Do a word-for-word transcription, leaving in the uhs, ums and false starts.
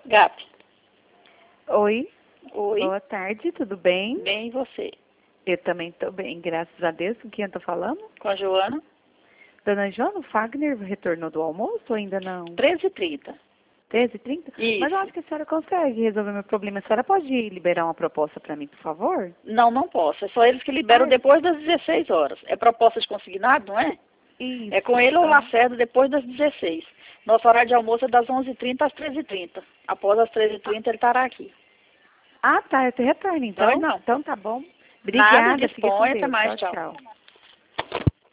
Gap. Oi. Oi. Boa tarde, tudo bem? Bem, e você? Eu também estou bem, graças a Deus. Com quem eu estou falando? Com a Joana? Dona Joana, o Fagner retornou do almoço ou ainda não? treze e trinta. treze e trinta? Isso. Mas eu acho que a senhora consegue resolver meu problema. A senhora pode liberar uma proposta para mim, por favor? Não, não posso. É só eles que liberam Ah, depois das dezesseis horas. É proposta de consignado, não é? Isso. É com ele ou Ah. Lacerda depois das dezesseis. Nosso horário de almoço é das onze e trinta às treze e trinta. Após as treze e trinta ele estará aqui. Ah, tá. Eu te retorno, então. Não, não. Então tá bom. Nada, Obrigada. Fique com disponha. Até Deus. mais. Tchau, Tchau. tchau.